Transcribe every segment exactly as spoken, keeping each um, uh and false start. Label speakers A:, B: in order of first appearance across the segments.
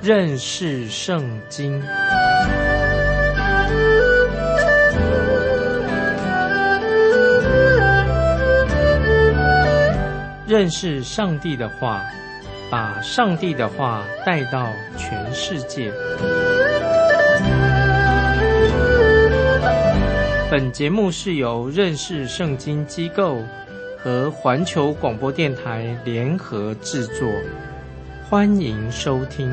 A: 认识圣经。认识上帝的话，把上帝的话带到全世界。本节目是由认识圣经机构和环球广播电台联合制作，欢迎收听。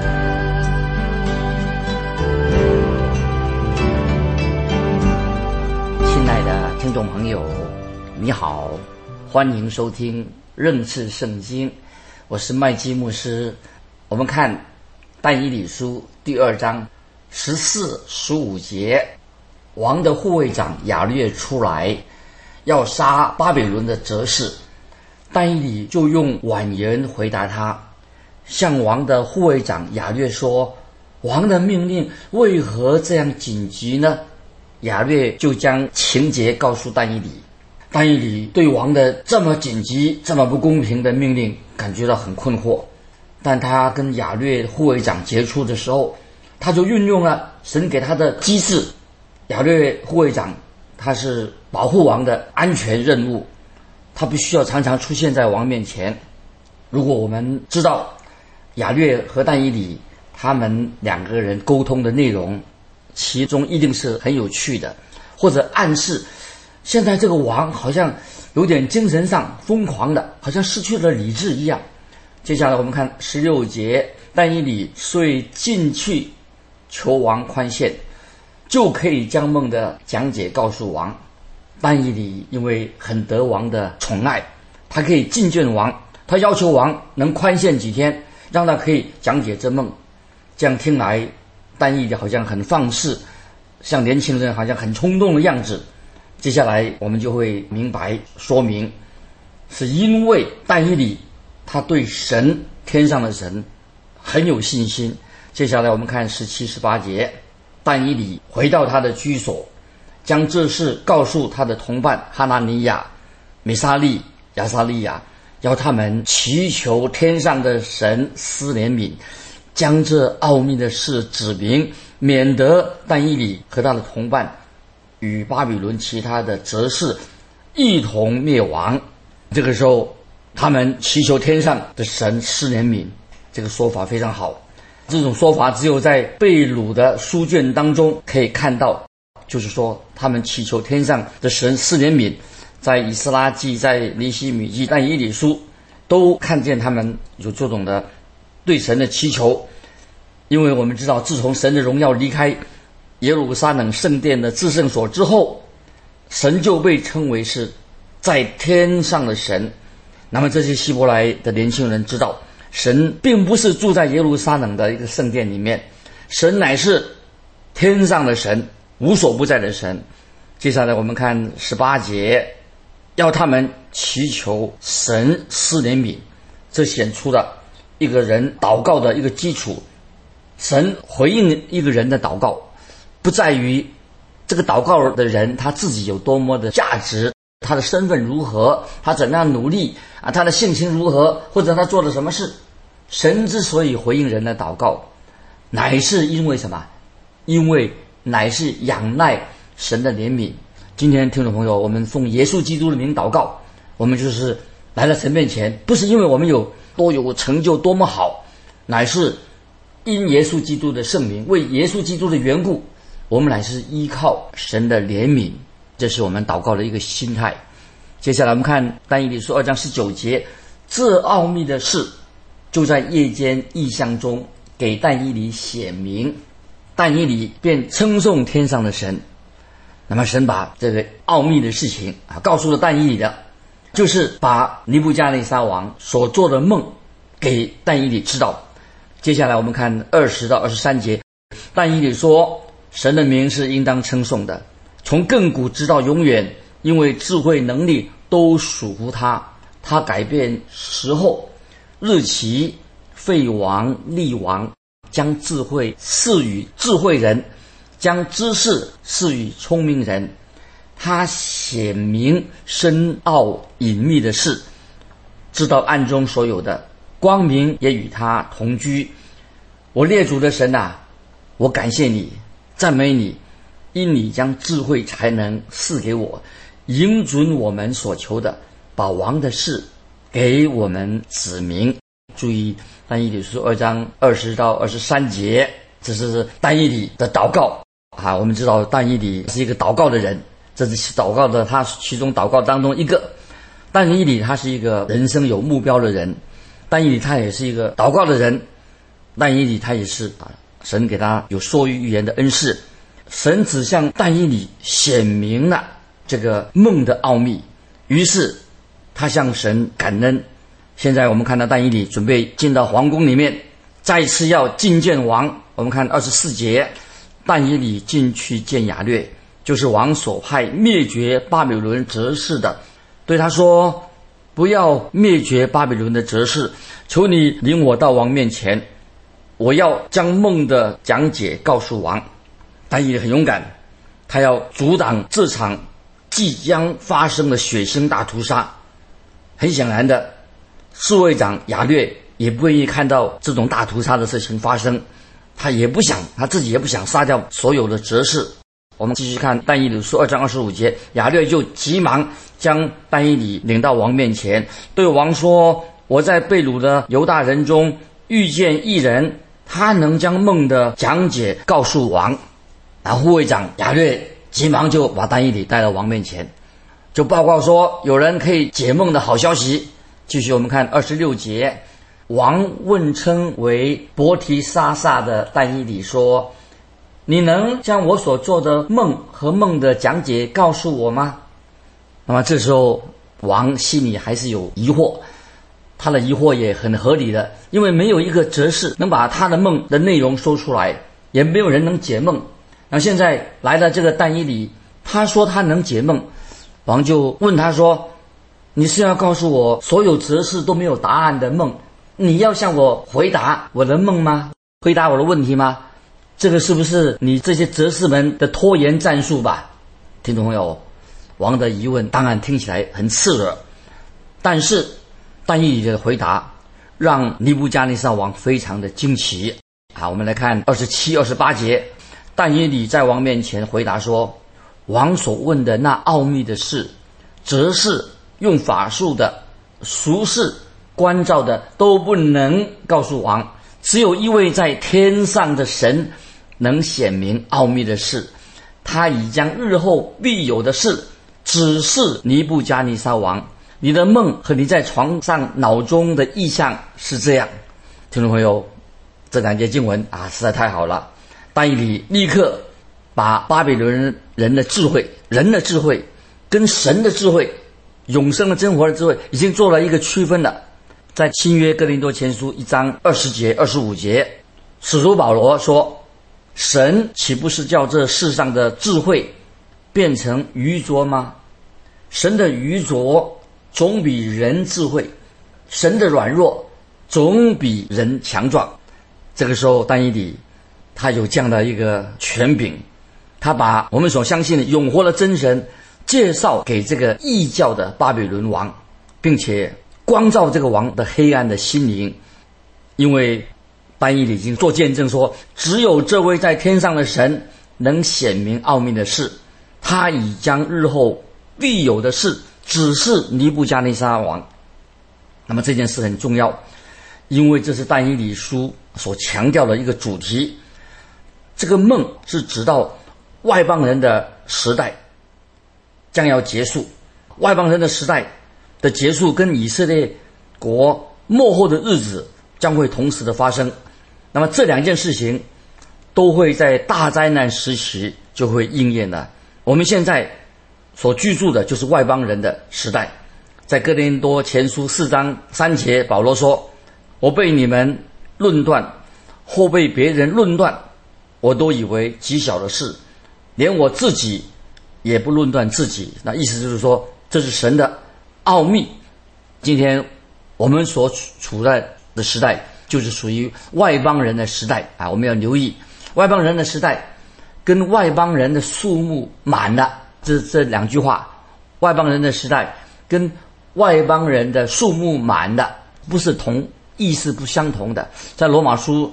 B: 亲爱的听众朋友，你好，欢迎收听认识圣经，我是麦基牧师。我们看但以理书第二章十四、十五节，王的护卫长亚略出来要杀巴比伦的哲士，但以理就用婉言回答他，向王的护卫长亚略说：王的命令为何这样紧急呢？亚略就将情节告诉但以理。但以理对王的这么紧急、这么不公平的命令感觉到很困惑，但他跟亚略护卫长接触的时候，他就运用了神给他的机制。亚略护卫长他是保护王的安全任务，他必须要常常出现在王面前。如果我们知道亚略和但以理他们两个人沟通的内容，其中一定是很有趣的，或者暗示现在这个王好像有点精神上疯狂的，好像失去了理智一样。接下来我们看十六节，但以理遂进去求王宽限，就可以将梦的讲解告诉王。但以理因为很得王的宠爱，他可以进谏王，他要求王能宽限几天，让他可以讲解这梦。这样听来，但以理好像很放肆，像年轻人好像很冲动的样子。接下来我们就会明白说明，是因为但以理他对神，天上的神很有信心。接下来我们看十七、十八节，但以理回到他的居所，将这事告诉他的同伴哈拿尼亚、米沙利、亚撒利亚，要他们祈求天上的神施怜悯，将这奥秘的事指明，免得但以理和他的同伴与巴比伦其他的哲士一同灭亡。这个时候他们祈求天上的神施怜悯，这个说法非常好。这种说法只有在被掳的书卷当中可以看到，就是说他们祈求天上的神施怜悯，在以斯拉记、在尼希米记、但以理书都看见他们有这种的对神的祈求。因为我们知道，自从神的荣耀离开耶路撒冷圣殿的至圣所之后，神就被称为是在天上的神。那么这些希伯来的年轻人知道，神并不是住在耶路撒冷的一个圣殿里面，神乃是天上的神，无所不在的神。接下来我们看十八节，要他们祈求神施怜悯，这显出了一个人祷告的一个基础。神回应一个人的祷告，不在于这个祷告的人他自己有多么的价值，他的身份如何，他怎么样努力啊，他的性情如何，或者他做了什么事。神之所以回应人的祷告，乃是因为什么？因为乃是仰赖神的怜悯。今天听众朋友，我们奉耶稣基督的名祷告，我们就是来到神面前，不是因为我们有多有成就多么好，乃是因耶稣基督的圣名，为耶稣基督的缘故，我们乃是依靠神的怜悯，这是我们祷告的一个心态。接下来我们看但以理书二章十九节，这奥秘的事就在夜间异象中给但以理显明，但以理便称颂天上的神。那么神把这个奥秘的事情啊告诉了但以理的，就是把尼布加内撒王所做的梦给但以理知道。接下来我们看二十到二十三节，但以理说，神的名是应当称颂的，从亘古直到永远，因为智慧能力都属乎他。他改变时候、日期、废王、立王，将智慧赐予智慧人，将知识赐予聪明人。他显明深奥隐秘的事，知道暗中所有的，光明也与他同居。 我列祖的神啊，我感谢你，赞美你，因你将智慧才能赐给我，应准我们所求的，把王的事给我们指明。注意但以理书二章二十到二十三节，这是但以理的祷告啊。我们知道但以理是一个祷告的人，这是祷告的他其中祷告当中一个。但以理他是一个人生有目标的人，但以理他也是一个祷告的人，但以理他也是啊，神给他有说预言的恩赐。神只向但以理显明了这个梦的奥秘，于是他向神感恩。现在我们看到但以理准备进到皇宫里面，再次要觐见王。我们看二十四节，但以理进去见亚略，就是王所派灭绝巴比伦哲士的，对他说，不要灭绝巴比伦的哲士，求你领我到王面前，我要将梦的讲解告诉王。但以理很勇敢，他要阻挡这场即将发生的血腥大屠杀。很显然的，侍卫长亚略也不愿意看到这种大屠杀的事情发生，他也不想，他自己也不想杀掉所有的哲士。我们继续看但以理书二章二十五节，亚略就急忙将但以理领到王面前，对王说，我在被掳的犹大人中遇见一人，他能将梦的讲解告诉王。然后护卫长亚略急忙就把但以理带到王面前，就报告说有人可以解梦的好消息。继续我们看二十六节，王问称为伯提沙撒的但以理说，你能将我所做的梦和梦的讲解告诉我吗？那么这时候王心里还是有疑惑，他的疑惑也很合理的，因为没有一个哲士能把他的梦的内容说出来，也没有人能解梦。那现在来了这个但以理，他说他能解梦，王就问他说，你是要告诉我所有哲士都没有答案的梦，你要向我回答我的梦吗？回答我的问题吗？这个是不是你这些哲士们的拖延战术吧？听众朋友，王的疑问当然听起来很刺耳，但是但以理的回答让尼布加尼撒王非常的惊奇。好，我们来看二十七、二十八节，但以理在王面前回答说，王所问的那奥秘的事，哲士用法术的、俗士关照的都不能告诉王，只有一位在天上的神能显明奥秘的事，他已将日后必有的事指示尼布加尼撒王。你的梦和你在床上脑中的意象是这样。听众朋友，这两节经文啊，实在太好了。但以理立刻把巴比伦人的智慧、人的智慧跟神的智慧、永生的真活的智慧已经做了一个区分了。在新约哥林多前书一章二十节、二十五节，使徒保罗说，神岂不是叫这世上的智慧变成愚拙吗？神的愚拙总比人智慧，神的软弱总比人强壮。这个时候但以理他有这样的一个权柄，他把我们所相信的永活的真神介绍给这个异教的巴比伦王，并且光照这个王的黑暗的心灵。因为但以理已经做见证说，只有这位在天上的神能显明奥秘的事，他已将日后必有的事指示尼布加尼撒王。那么这件事很重要，因为这是但以理书所强调的一个主题。这个梦是指到外邦人的时代将要结束，外邦人的时代的结束跟以色列国末后的日子将会同时的发生。那么这两件事情都会在大灾难时期就会应验了。我们现在所居住的就是外邦人的时代。在哥林多前书四章三节，保罗说，我被你们论断或被别人论断，我都以为极小的事，连我自己也不论断自己。那意思就是说，这是神的奥秘。今天我们所处在的时代就是属于外邦人的时代啊！我们要留意外邦人的时代跟外邦人的数目满了，这这两句话，外邦人的时代跟外邦人的数目满了，不是同意思不相同的。在罗马书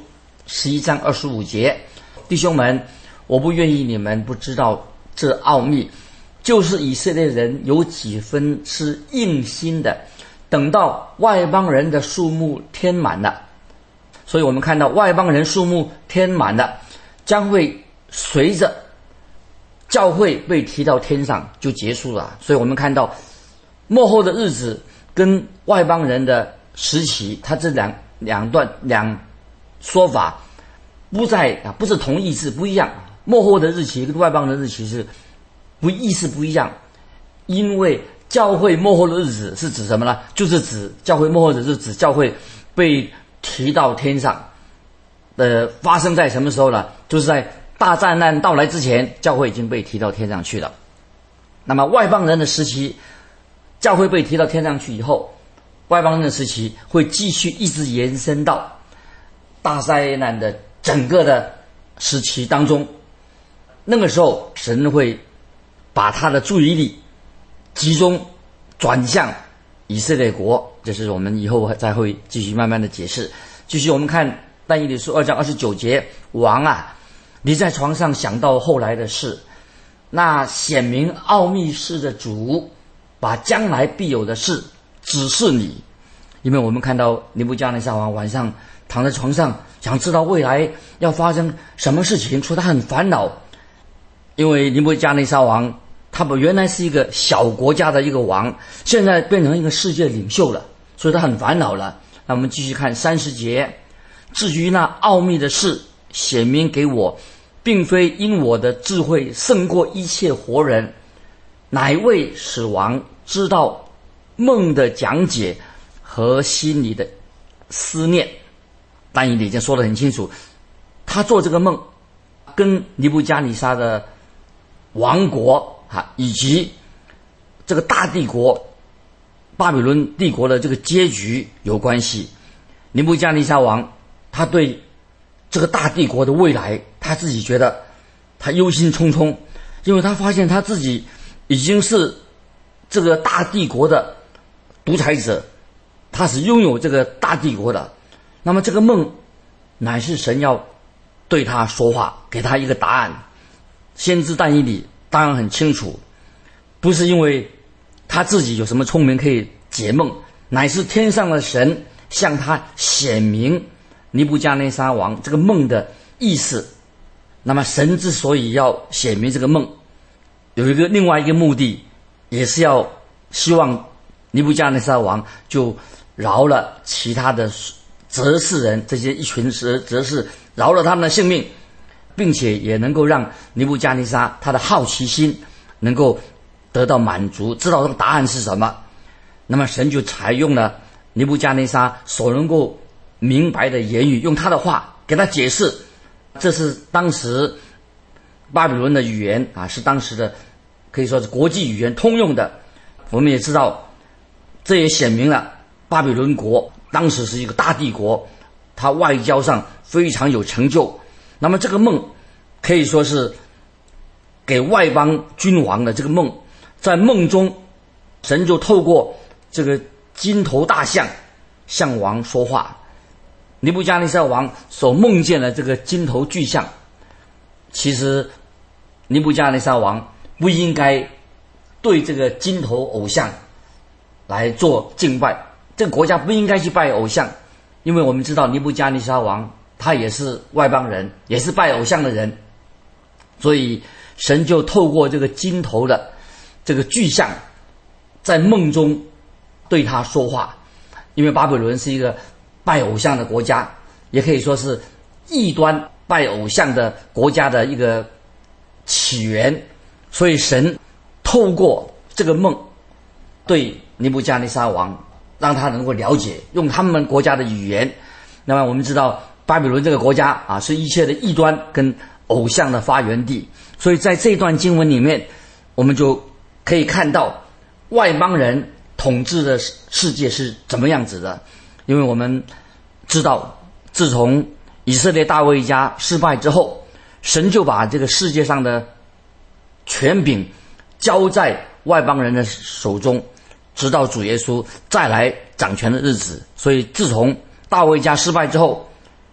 B: 十一章二十五节，弟兄们，我不愿意你们不知道这奥秘，就是以色列人有几分是硬心的，等到外邦人的数目填满了，所以我们看到外邦人数目填满了，将会随着教会被提到天上就结束了。所以我们看到末后的日子跟外邦人的时期，它这两两段两说法不在啊，不是同义字，不一样。末后的日期跟外邦人的日期是不意思不一样，因为教会末后的日子是指什么呢？就是指教会末后的日子，教会被提到天上。呃，发生在什么时候呢？就是在大灾难到来之前，教会已经被提到天上去了。那么外邦人的时期，教会被提到天上去以后，外邦人的时期会继续一直延伸到大灾难的整个的时期当中。那个时候神会把他的注意力集中转向以色列国，这是我们以后再会继续慢慢的解释。继续我们看但以理书二章二十九节，王啊，你在床上想到后来的事，那显明奥秘事的主把将来必有的事指示你。因为我们看到尼布加内撒王晚上躺在床上，想知道未来要发生什么事情，说他很烦恼。因为尼布加内撒王他本原来是一个小国家的一个王，现在变成一个世界领袖了，所以他很烦恼了。那我们继续看三十节，至于那奥秘的事显明给我，并非因我的智慧胜过一切活人，乃为使王知道梦的讲解和心里的思念。但以理已经说得很清楚，他做这个梦跟尼布加尼撒的王国啊，以及这个大帝国巴比伦帝国的这个结局有关系。尼布加尼撒王他对这个大帝国的未来，他自己觉得他忧心忡忡，因为他发现他自己已经是这个大帝国的独裁者，他是拥有这个大帝国的。那么这个梦乃是神要对他说话，给他一个答案。先知但以理当然很清楚，不是因为他自己有什么聪明可以解梦，乃是天上的神向他显明尼布加内撒王这个梦的意思。那么神之所以要显明这个梦，有一个另外一个目的，也是要希望尼布加内撒王就饶了其他的哲士人，这些一群哲哲士饶了他们的性命，并且也能够让尼布加尼撒他的好奇心能够得到满足，知道这个答案是什么。那么神就采用了尼布加尼撒所能够明白的言语，用他的话给他解释。这是当时巴比伦的语言啊，是当时的可以说是国际语言通用的。我们也知道，这也显明了巴比伦国当时是一个大帝国，它外交上非常有成就。那么这个梦可以说是给外邦君王的这个梦，在梦中神就透过这个金头大象向王说话。尼布加尼撒王所梦见的这个金头巨象，其实尼布加尼撒王不应该对这个金头偶像来做敬拜，这个国家不应该去拜偶像，因为我们知道尼布加尼撒王他也是外邦人，也是拜偶像的人，所以神就透过这个金头的这个巨象在梦中对他说话。因为巴比伦是一个拜偶像的国家，也可以说是异端拜偶像的国家的一个起源，所以神透过这个梦对尼布加尼撒王，让他能够了解，用他们国家的语言。那么我们知道巴比伦这个国家啊，是一切的异端跟偶像的发源地，所以在这段经文里面，我们就可以看到外邦人统治的世界是怎么样子的。因为我们知道，自从以色列大卫家失败之后，神就把这个世界上的权柄交在外邦人的手中，直到主耶稣再来掌权的日子。所以自从大卫家失败之后，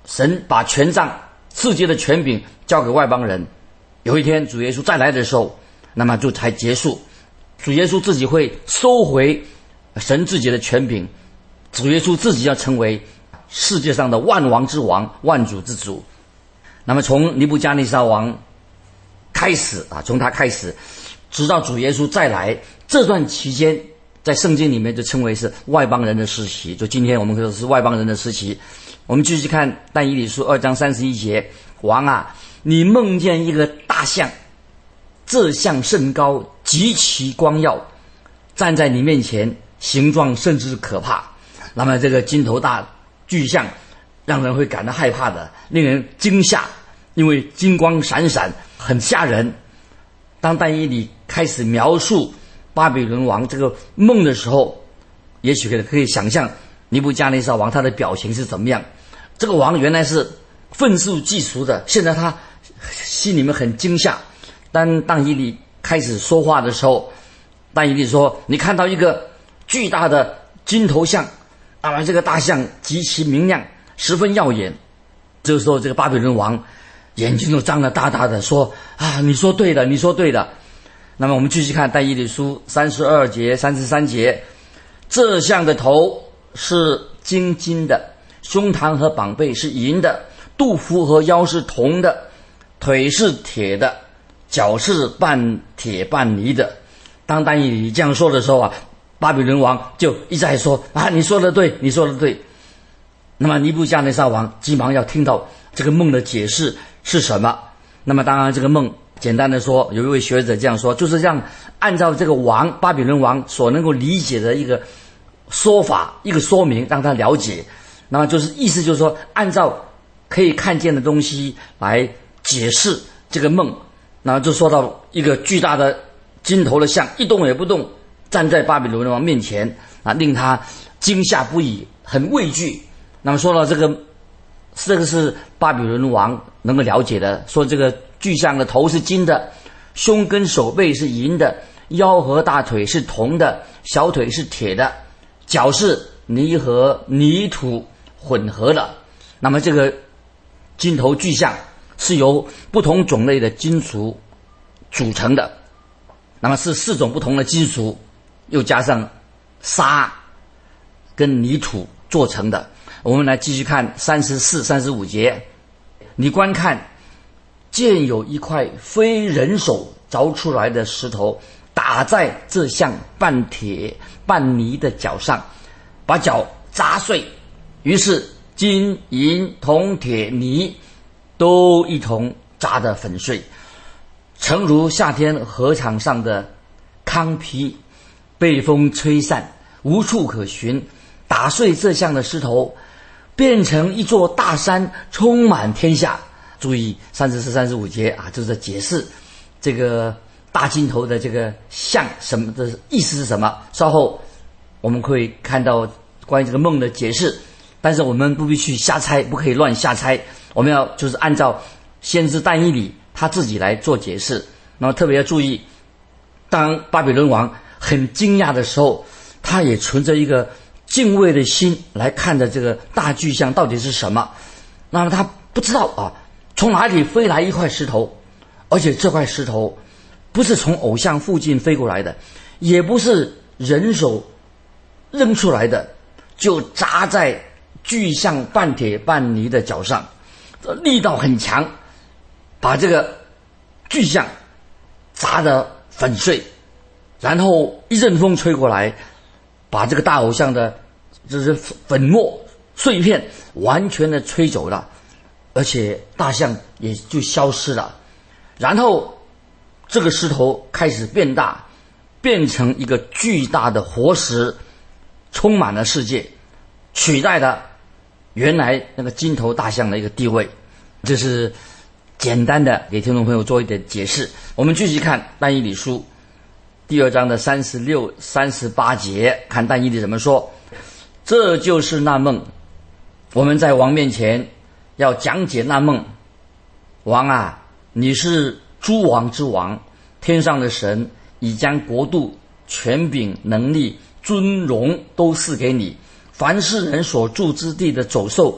B: 神把权杖世界的权柄交给外邦人。有一天主耶稣再来的时候，那么就才结束。主耶稣自己会收回神自己的权柄，主耶稣自己要成为世界上的万王之王，万主之主。那么从尼布加尼撒王开始啊，从他开始直到主耶稣再来，这段期间在圣经里面就称为是外邦人的时期，就今天我们说是外邦人的时期。我们继续看但以理书二章三十一节，王啊，你梦见一个大象，这象甚高，极其光耀，站在你面前，形状甚至可怕。那么这个金头大巨象让人会感到害怕的，令人惊吓，因为金光闪闪，很吓人。当但以理开始描述巴比伦王这个梦的时候，也许可以可以想象尼布加尼撒王他的表情是怎么样。这个王原来是愤世嫉俗的，现在他心里面很惊吓。当但以理开始说话的时候，但以理说，你看到一个巨大的金头象，啊，这个大象极其明亮，十分耀眼。这个时候这个巴比伦王眼睛都张得大大的，说啊，你说对了，你说对了。那么我们继续看但以理书三十二节三十三节，这象的头是金金的，胸膛和膀背是银的，肚腹和腰是铜的，腿是铁的，脚是半铁半泥的。当但以理这样说的时候啊，巴比伦王就一直在说啊，你说的对，你说的对。那么尼布加尼撒王急忙要听到这个梦的解释是什么。那么当然这个梦简单的说，有一位学者这样说，就是这样按照这个王巴比伦王所能够理解的一个说法，一个说明，让他了解。那么就是意思就是说，按照可以看见的东西来解释这个梦。然后就说到一个巨大的金头的象一动也不动，站在巴比伦王面前啊，令他惊吓不已，很畏惧。那么说到这个，这个是巴比伦王能够了解的，说这个巨象的头是金的，胸跟手背是银的，腰和大腿是铜的，小腿是铁的，脚是泥和泥土混合的。那么这个金头巨象是由不同种类的金属组成的，那么是四种不同的金属又加上沙跟泥土做成的。我们来继续看三十四、三十五节，你观看，见有一块非人手凿出来的石头打在这象半铁半泥的脚上，把脚砸碎，于是金银铜铁泥都一同砸得粉碎，诚如夏天禾场上的糠皮，被风吹散，无处可寻。打碎这象的石头，变成一座大山，充满天下。注意三十四、三十五节啊，就是解释这个大金头的这个象什么的意思是什么。稍后我们可以看到关于这个梦的解释，但是我们不必去瞎猜，不可以乱瞎猜，我们要就是按照先知但以理他自己来做解释。那么特别要注意，当巴比伦王很惊讶的时候，他也存着一个敬畏的心来看着这个大巨象到底是什么。那么他不知道啊，从哪里飞来一块石头，而且这块石头不是从偶像附近飞过来的，也不是人手扔出来的，就砸在巨象半铁半泥的脚上，力道很强，把这个巨象砸得粉碎。然后一阵风吹过来，把这个大偶像的就是粉末碎片完全的吹走了，而且大象也就消失了。然后这个石头开始变大，变成一个巨大的活石，充满了世界，取代了原来那个金头大象的一个地位。这是简单的给听众朋友做一点解释。我们继续看但以理书第二章的三十六、三十八节，看但以理怎么说。这就是那梦，我们在王面前要讲解那梦。王啊，你是诸王之王，天上的神已将国度、权柄、能力、尊荣都赐给你。凡是人所住之地的走兽，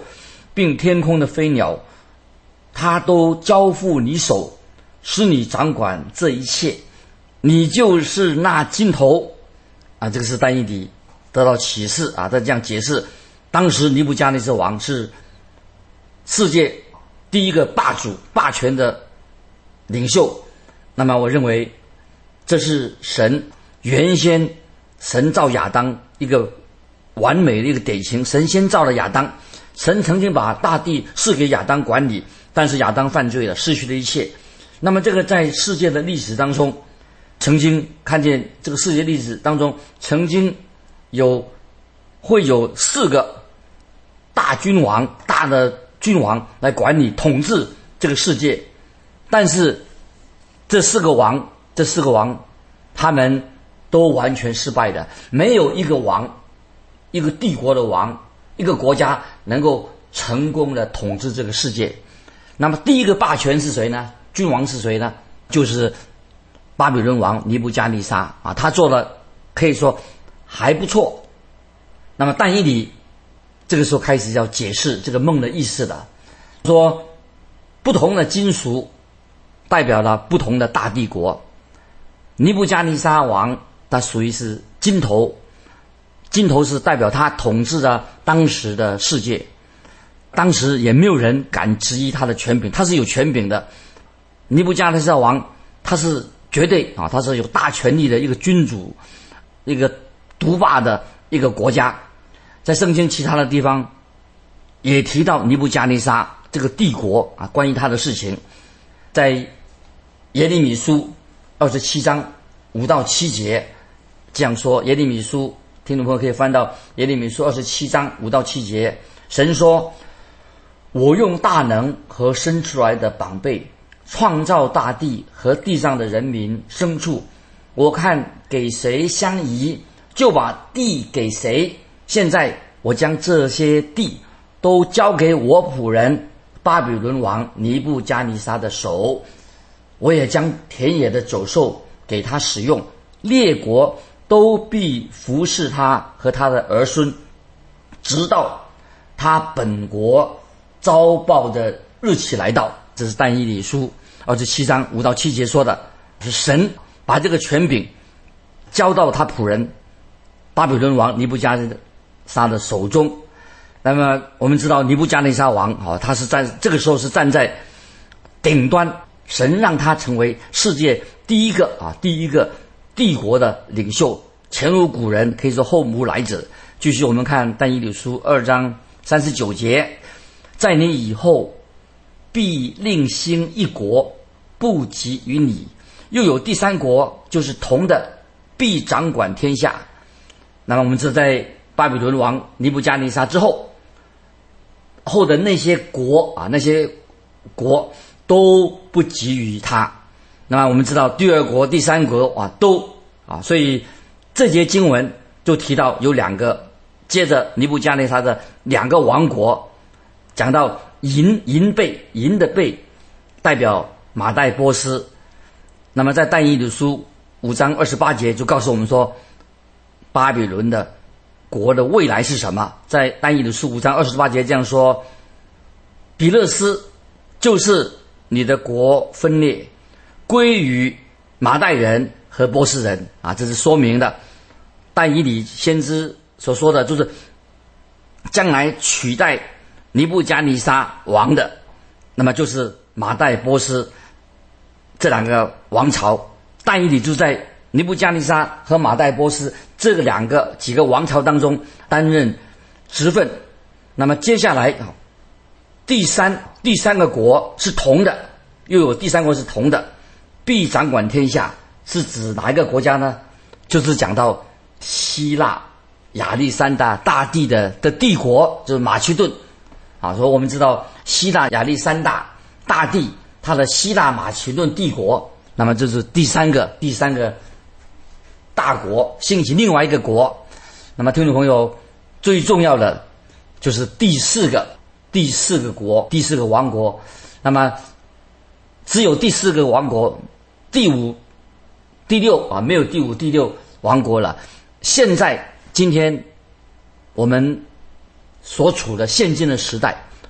B: 并天空的飞鸟，他都交付你手，使你掌管这一切。你就是那金头啊！这个是但以理得到启示啊，他这样解释。当时尼布加尼撒王是世界第一个霸主、霸权的领袖。那么我认为这是神原先神造亚当一个完美的一个典型。神先造了亚当，神曾经把大地赐给亚当管理，但是亚当犯罪了，失去了一切。那么这个在世界的历史当中，曾经看见这个世界历史当中曾经有会有四个大君王大的君王来管理统治这个世界，但是这四个王这四个王他们都完全失败的，没有一个王一个帝国的王一个国家能够成功的统治这个世界。那么第一个霸权是谁呢？君王是谁呢？就是巴比伦王尼布加尼撒啊，他做的可以说还不错。那么但以理这个时候开始要解释这个梦的意思了，说不同的金属代表了不同的大帝国。尼布加尼撒王他属于是金头，金头是代表他统治着当时的世界，当时也没有人敢质疑他的权柄，他是有权柄的。尼布加尼撒王他是绝对啊，他是有大权力的一个君主，一个独霸的一个国家。在圣经其他的地方也提到尼布加尼撒这个帝国啊，关于他的事情，在耶利米书二十七章五到七节这样说。耶利米书听众朋友可以翻到耶利米书二十七章五到七节，神说：我用大能和生出来的宝贝创造大地和地上的人民牲畜，我看给谁相宜就把地给谁。现在我将这些地都交给我仆人巴比伦王尼布加尼撒的手，我也将田野的走兽给他使用，列国都必服侍他和他的儿孙，直到他本国遭报的日期来到。这是但以理书二十七章五到七节说的，是神把这个权柄交到他仆人巴比伦王尼布加尼撒的手中。那么我们知道尼布加尼撒王啊，他是在这个时候是站在顶端，神让他成为世界第一个啊第一个帝国的领袖，前无古人，可以说后无来者。继续我们看但以理书二章三十九节，在你以后必另兴一国，不及于你，又有第三国，就是铜的，必掌管天下。那么我们知道在巴比伦王尼布加尼撒之后后的那些国啊，那些国都不及于他。那么我们知道第二国第三国啊都啊，所以这节经文就提到有两个，接着尼布加尼撒的两个王国，讲到银银贝银的贝代表马代波斯。那么在但以理书五章二十八节就告诉我们说巴比伦的国的未来是什么。在但以理书五章二十八节这样说：比勒斯就是你的国分裂归于马代人和波斯人啊，这是说明的但以理先知所说的，就是将来取代尼布加尼撒王的，那么就是马代波斯这两个王朝。但以理就在尼布加尼撒和马代波斯这两个几个王朝当中担任职分。那么接下来第三第三个国是铜的，又有第三国是铜的，必掌管天下，是指哪一个国家呢？就是讲到希腊亚历山大大帝的的帝国，就是马其顿啊。所以我们知道希腊亚历山大大帝他的希腊马其顿帝国，那么这是第三个第三个大国兴起另外一个国。那么听众朋友，最重要的就是第四个第四个国第四个王国。那么只有第四个王国，第五第六啊，没有第五第六王国了。现在今天我们所处的现今的时代，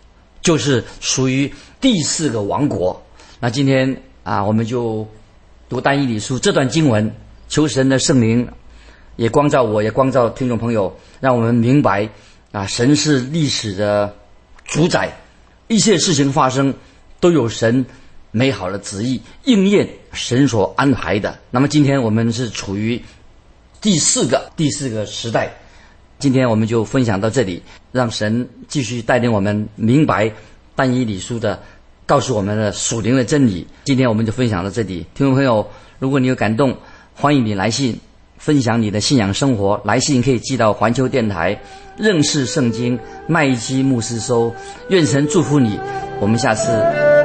B: 就是属于第四个王国。那今天啊，我们就读但以理书这段经文，求神的圣灵也光照我，也光照听众朋友，让我们明白啊，神是历史的主宰，一切事情发生都有神美好的旨意，应验神所安排的。那么今天我们是处于第四个第四个时代，今天我们就分享到这里，让神继续带领我们明白但以理书的告诉我们的属灵的真理。今天我们就分享到这里，听众朋友，如果你有感动，欢迎你来信分享你的信仰生活，来信可以寄到环球电台认识圣经麦基牧师收。愿神祝福你，我们下次